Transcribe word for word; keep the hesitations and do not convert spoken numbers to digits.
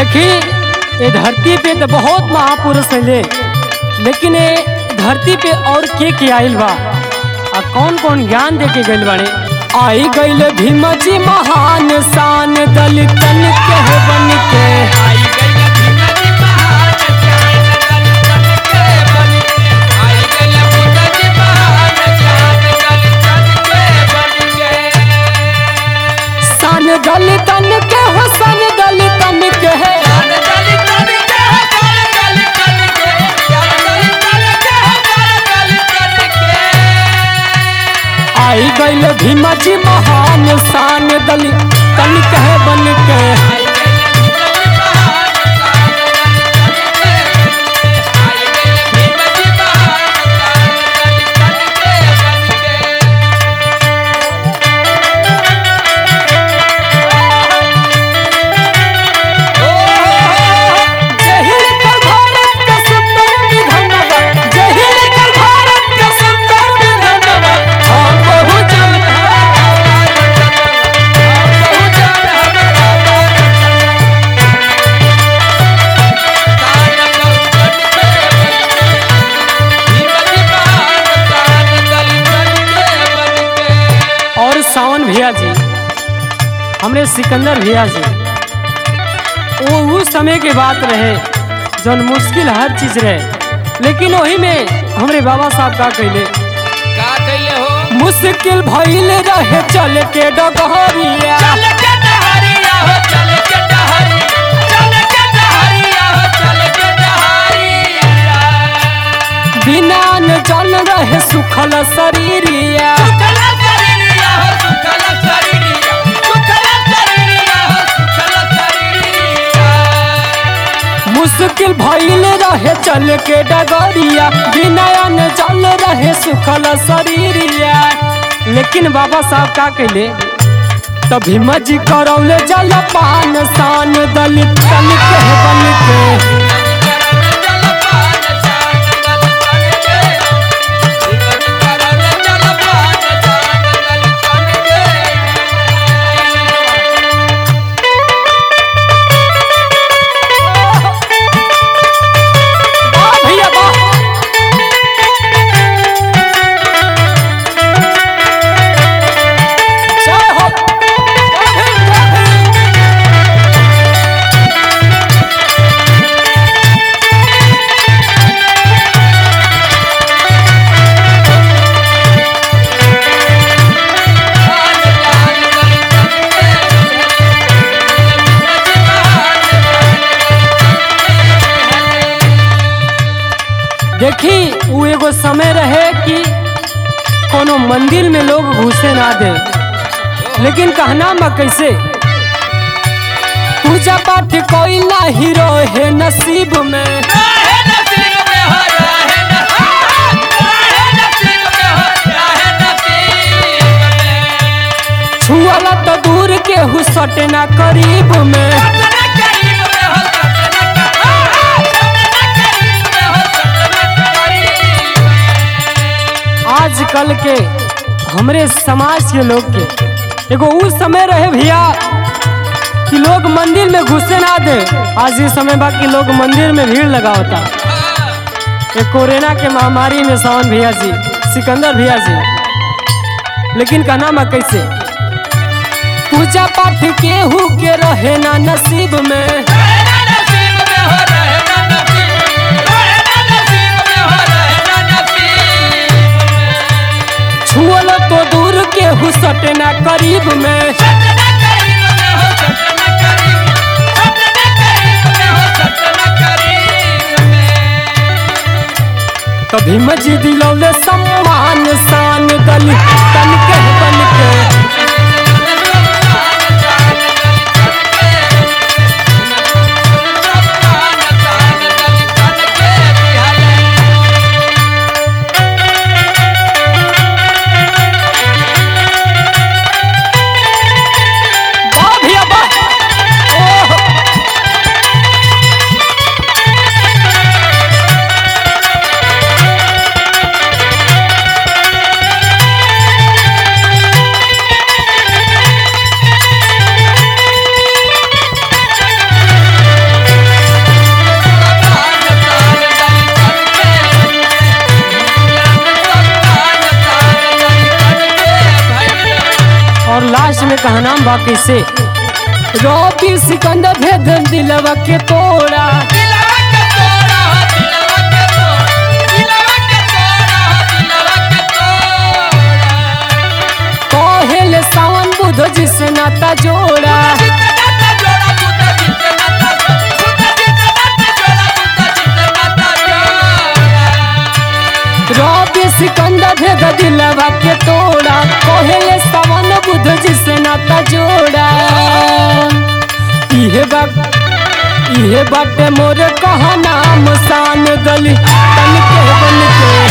देखी ये धरती पे तो बहुत महापुरुष है, लेकिन ये धरती पे और के के आइल बा आ कौन कौन ज्ञान दे के गइल बाड़े। आई गइल भीम जी महान शान दलितन के बन के, आई गइल भीम जी महान शान दलितन के बन के, आई गइल भीम जी महान शान दलितन के बन के। शान दलितन के हो शान दलितन के है, शान दलितन के हो शान दलितन के, शान दलितन के हो शान दलितन के। आई गइल भीम जी महान शान दलितन के बन के। आई गइल भीम जी महान शान दलितन के बन के, आई गइल भीम जी महान शान दलितन के बन के। जहिर कर भारत का सुंदर विधानवा, जहिर कर भारत का सुंदर विधानवा, हम बहुत जन और सावन भैया जी, हमरे सिकंदर भैया जी, वो उस समय के बात रहे जौन मुश्किल हर चीज रहे, लेकिन वही में हमरे बाबा साहब का कहले का कइले हो? मुश्किल भइल रहे चल के डगहरिया, चल के डहरिया हो, चल के डहरी, चल के डहरिया हो, चल के डहरिया। बिना न जल रहे सुखल शरीरिया, सुखल शरीरिया हो, सुखल शरीरिया, सुखल शरीरिया हो, सुखल शरीरिया। मुश्किल भइल रहे चल के डगरिया, बिना न जल रहे सुखल शरीरिया। लेकिन बाबा साहब का कहले तो भीम जी करौले जल पान शान दलितन के बन के। वाह भैया वाह, जय हो, जय हिंद, जय हिंद। देखी वो एगो समय रहे कि कोनो मंदिर में लोग घुसे ना दे, लेकिन कहना में कैसे पूजा पाठ कोई ना हीरो है नसीब में, राहे नसीब में हो, राहे नसीब, राहे नसीब में हो, राहे नसीब में। छुअला तो दूर के हुसट ना करीब में। सतना करीब में हो, सतना करीब, सतना करीब में हो, सतना करीब में। आजकल के हमरे समाज के लोग के एगो उस समय रहे भैया कि लोग मंदिर में घुसे ना दे। आज ये समय बा कि लोग मंदिर में भीड़ लगा होता। ये कोरोना के महामारी में सावन भैया जी, सिकंदर भैया जी, लेकिन कहना में कैसे पूजा पाठ केहू के रहे ना नसीब में। रहना नसीब में हो, रहना नसीब, रहना नसीब में हो, रहना नसीब में। छुअल तो दूर के हुसट ना करीब में। सतना करीब में हो, सतना करीब, सतना करीब में हो, सतना करीब में। तो भीम जी दिलौले सम्मान शान दलितन के बन के। वाह भैया वाह, ओह और लास्ट में कहना बाकी से रॉबी सिकंदर भेद दिलवा के तोड़ा दिलवा के तोड़ा दिलवा के तोड़ा दिलवा के तोड़ा दिलवा के तोड़ा कहेले सावन बुध जिसे नाता जोड़ा रॉबी सिकंदर भेद दिलवा के तोड़ा कहेले सावन बुध जिसे नाता जोड़ा इहे बात इहे बाटे मोर कहना मसान गली तन के बन के